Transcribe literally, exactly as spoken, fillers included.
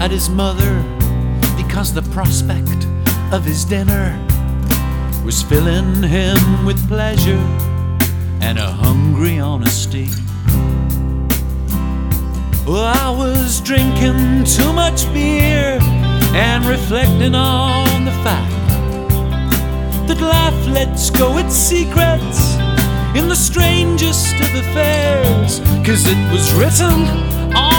at his mother because the prospect of his dinner was filling him with pleasure and a hungry honesty. Well, I was drinking too much beer and reflecting on the fact that life lets go its secrets in the strangest of affairs, 'cause it was written on